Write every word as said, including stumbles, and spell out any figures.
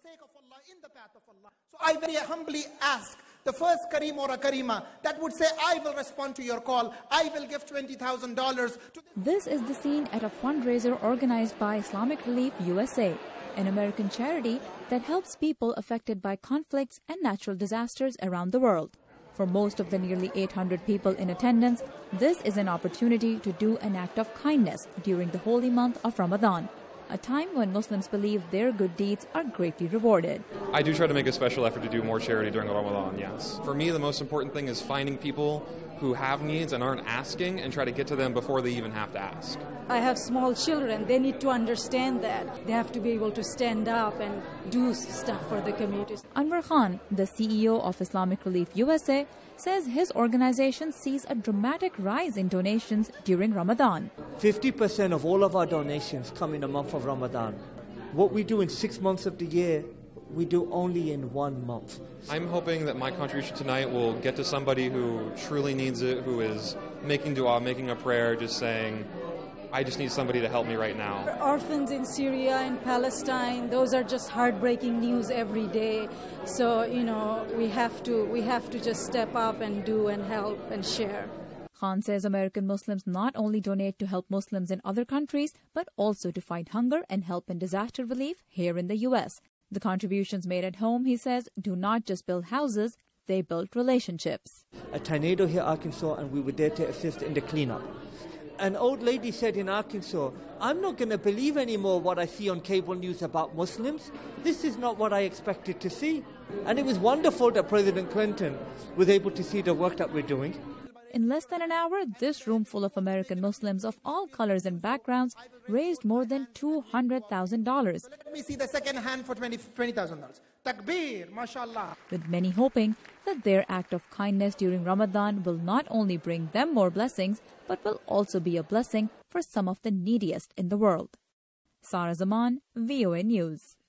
sake of Allah, in the path of Allah. So I very humbly ask the first Kareem or a Kareema that would say, I will respond to your call, I will give twenty thousand dollars. This is the scene at a fundraiser organized by Islamic Relief U S A, an American charity that helps people affected by conflicts and natural disasters around the world. For most of the nearly eight hundred people in attendance, this is an opportunity to do an act of kindness during the holy month of Ramadan, a time when Muslims believe their good deeds are greatly rewarded. I do try to make a special effort to do more charity during Ramadan, yes. For me, the most important thing is finding people who have needs and aren't asking and try to get to them before they even have to ask. I have small children. They need to understand that. They have to be able to stand up and do stuff for the communities. Anwar Khan, the C E O of Islamic Relief U S A, says his organization sees a dramatic rise in donations during Ramadan. fifty percent of all of our donations come in the month of Ramadan. What we do in six months of the year, we do only in one month. I'm hoping that my contribution tonight will get to somebody who truly needs it, who is making dua, making a prayer, just saying, I just need somebody to help me right now. Orphans in Syria and Palestine, those are just heartbreaking news every day. So, you know, we have to we have to just step up and do and help and share. Khan says American Muslims not only donate to help Muslims in other countries, but also to fight hunger and help in disaster relief here in the U S. The contributions made at home, he says, do not just build houses, they build relationships. A tornado hit Arkansas and we were there to assist in the cleanup. An old lady said in Arkansas, I'm not going to believe anymore what I see on cable news about Muslims. This is not what I expected to see. And it was wonderful that President Clinton was able to see the work that we're doing. In less than an hour, this room full of American Muslims of all colors and backgrounds raised more than two hundred thousand dollars. Let me see the second hand for twenty thousand dollars. Takbir, mashallah. With many hoping that their act of kindness during Ramadan will not only bring them more blessings, but will also be a blessing for some of the neediest in the world. Sara Zaman, V O A News.